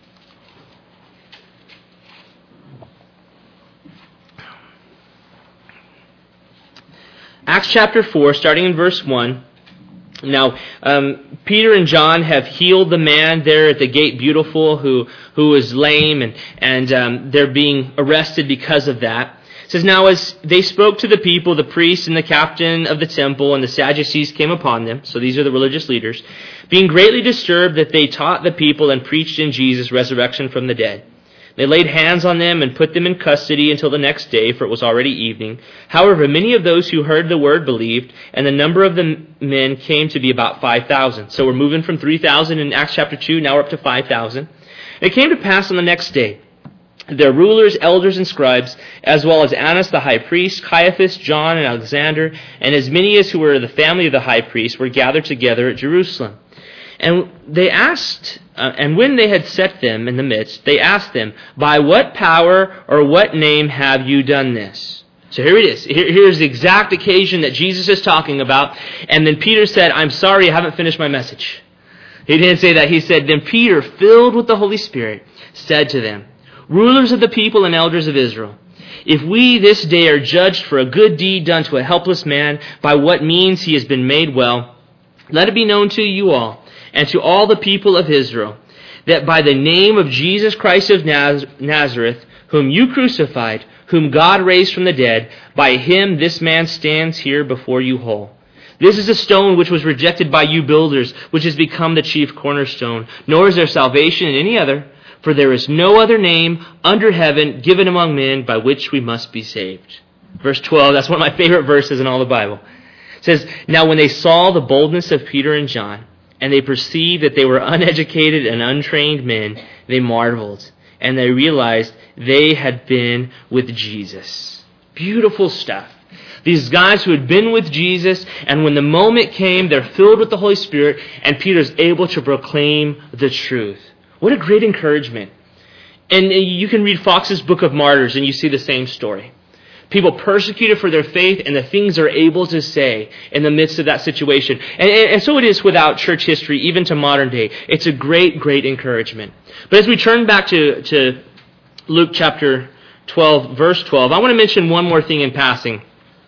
Speaker 1: Acts chapter four, starting in verse one. Now, um, Peter and John have healed the man there at the gate beautiful who who was lame, and, and um, they're being arrested because of that. It says, now as they spoke to the people, the priests and the captain of the temple and the Sadducees came upon them. So these are the religious leaders. Being greatly disturbed that they taught the people and preached in Jesus' resurrection from the dead. They laid hands on them and put them in custody until the next day, for it was already evening. However, many of those who heard the word believed, and the number of the men came to be about five thousand. So we're moving from three thousand in Acts chapter two, now we're up to five thousand. It came to pass on the next day, their rulers, elders, and scribes, as well as Annas the high priest, Caiaphas, John, and Alexander, and as many as who were of the family of the high priest, were gathered together at Jerusalem. And they asked, uh, and when they had set them in the midst, they asked them, by what power or what name have you done this? So here it is. Here, here's the exact occasion that Jesus is talking about. And then Peter said, I'm sorry, I haven't finished my message. He didn't say that. He said, then Peter, filled with the Holy Spirit, said to them, rulers of the people and elders of Israel, if we this day are judged for a good deed done to a helpless man, by what means he has been made well, let it be known to you all, and to all the people of Israel, that by the name of Jesus Christ of Naz- Nazareth, whom you crucified, whom God raised from the dead, by him this man stands here before you whole. This is a stone which was rejected by you builders, which has become the chief cornerstone. Nor is there salvation in any other, for there is no other name under heaven given among men by which we must be saved. Verse twelve, that's one of my favorite verses in all the Bible. It says, now when they saw the boldness of Peter and John, and they perceived that they were uneducated and untrained men, they marveled, and they realized they had been with Jesus. Beautiful stuff. These guys who had been with Jesus, and when the moment came, they're filled with the Holy Spirit, and Peter's able to proclaim the truth. What a great encouragement. And you can read Fox's Book of Martyrs, and you see the same story. People persecuted for their faith, and the things they're able to say in the midst of that situation. And, and, and so it is without church history, even to modern day. It's a great, great encouragement. But as we turn back to, to Luke chapter twelve, verse twelve, I want to mention one more thing in passing.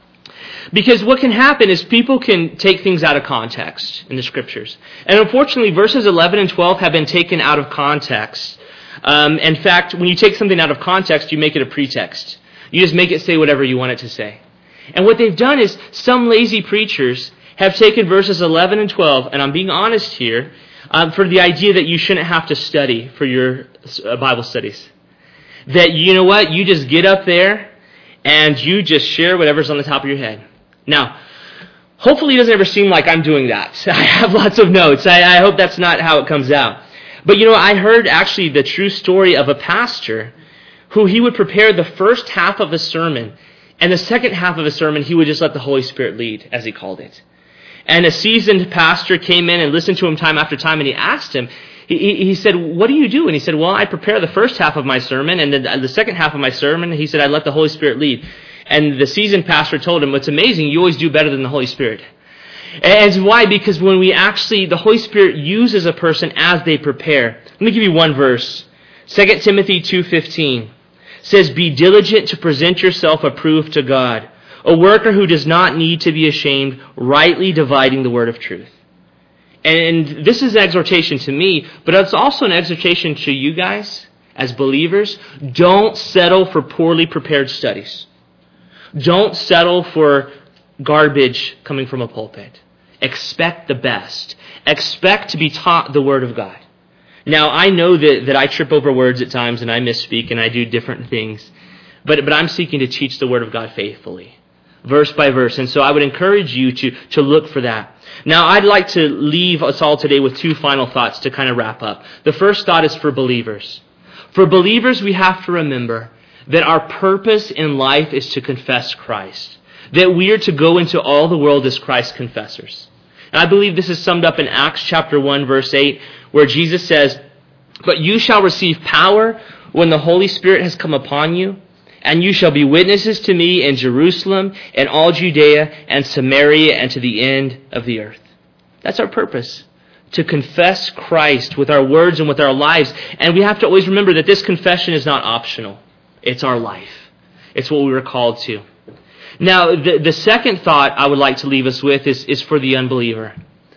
Speaker 1: Because what can happen is people can take things out of context in the Scriptures. And unfortunately, verses eleven and twelve have been taken out of context. Um, in fact, when you take something out of context, you make it a pretext. You just make it say whatever you want it to say. And what they've done is some lazy preachers have taken verses eleven and twelve, and I'm being honest here, um, for the idea that you shouldn't have to study for your uh, Bible studies. That, you know what, you just get up there and you just share whatever's on the top of your head. Now, hopefully it doesn't ever seem like I'm doing that. I have lots of notes. I, I hope that's not how it comes out. But you know, I heard actually the true story of a pastor who he would prepare the first half of a sermon, and the second half of a sermon he would just let the Holy Spirit lead, as he called it. And a seasoned pastor came in and listened to him time after time, and he asked him, he, he said, what do you do? And he said, well, I prepare the first half of my sermon, and then the second half of my sermon, he said, I let the Holy Spirit lead. And the seasoned pastor told him, it's amazing, you always do better than the Holy Spirit. And why? Because when we actually, the Holy Spirit uses a person as they prepare. Let me give you one verse. Second Timothy two fifteen says, be diligent to present yourself approved to God, a worker who does not need to be ashamed, rightly dividing the word of truth. And this is an exhortation to me, but it's also an exhortation to you guys as believers. Don't settle for poorly prepared studies. Don't settle for garbage coming from a pulpit. Expect the best. Expect to be taught the Word of God. Now, I know that, that I trip over words at times and I misspeak and I do different things, but, but I'm seeking to teach the Word of God faithfully, verse by verse. And so I would encourage you to, to look for that. Now, I'd like to leave us all today with two final thoughts to kind of wrap up. The first thought is for believers. For believers, we have to remember that our purpose in life is to confess Christ. That we are to go into all the world as Christ confessors. And I believe this is summed up in Acts chapter one, verse eight, where Jesus says, but you shall receive power when the Holy Spirit has come upon you, And you shall be witnesses to me in Jerusalem and all Judea and Samaria and to the end of the earth. That's our purpose, to confess Christ with our words and with our lives. And we have to always remember that this confession is not optional. It's our life. It's what we were called to. Now, the, the second thought I would like to leave us with is, is for the unbeliever.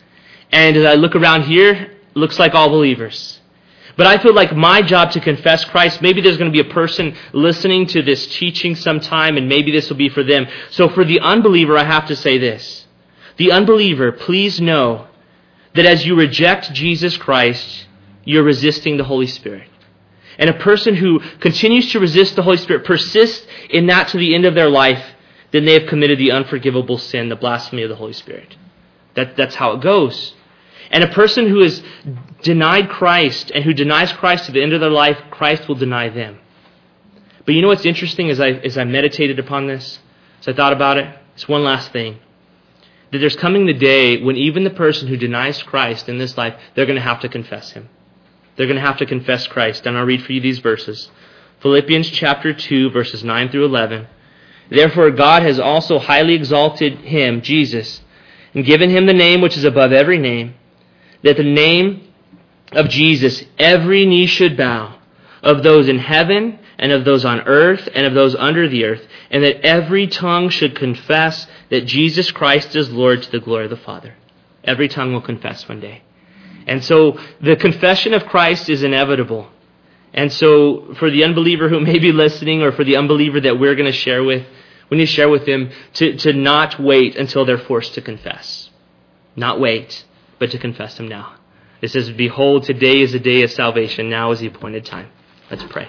Speaker 1: And as I look around here, it looks like all believers. But I feel like my job to confess Christ, maybe there's going to be a person listening to this teaching sometime, and maybe this will be for them. So for the unbeliever, I have to say this. The unbeliever, please know that as you reject Jesus Christ, you're resisting the Holy Spirit. And a person who continues to resist the Holy Spirit, persists in that to the end of their life, then they have committed the unforgivable sin, the blasphemy of the Holy Spirit. That, that's how it goes. And a person who has denied Christ and who denies Christ to the end of their life, Christ will deny them. But you know what's interesting as I as I meditated upon this, as I thought about it? It's one last thing. That there's coming the day when even the person who denies Christ in this life, they're going to have to confess Him. They're going to have to confess Christ. And I'll read for you these verses. Philippians chapter two, verses nine through eleven. Therefore God has also highly exalted Him, Jesus, and given Him the name which is above every name, that the name of Jesus every knee should bow, of those in heaven and of those on earth and of those under the earth, and that every tongue should confess that Jesus Christ is Lord to the glory of the Father. Every tongue will confess one day. And so the confession of Christ is inevitable. And so for the unbeliever who may be listening, or for the unbeliever that we're going to share with, we need to share with them to, to not wait until they're forced to confess. Not wait, but to confess Him now. It says, behold, today is the day of salvation. Now is the appointed time. Let's pray.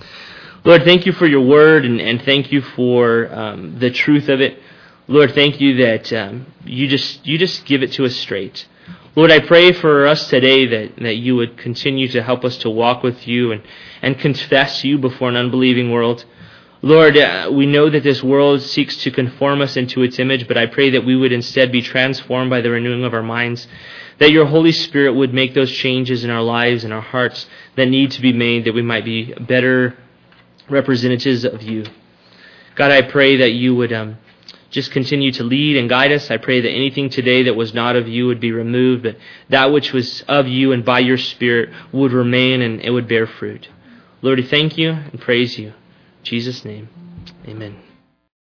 Speaker 1: Lord, thank you for your word, and, and thank you for um, the truth of it. Lord, thank you that um, you just you just give it to us straight. Lord, I pray for us today that, that you would continue to help us to walk with you and, and confess you before an unbelieving world. Lord, uh, we know that this world seeks to conform us into its image, but I pray that we would instead be transformed by the renewing of our minds, that your Holy Spirit would make those changes in our lives and our hearts that need to be made, that we might be better representatives of you. God, I pray that you would um, just continue to lead and guide us. I pray that anything today that was not of you would be removed, but that which was of you and by your Spirit would remain and it would bear fruit. Lord, I thank you and praise you. In Jesus' name, amen.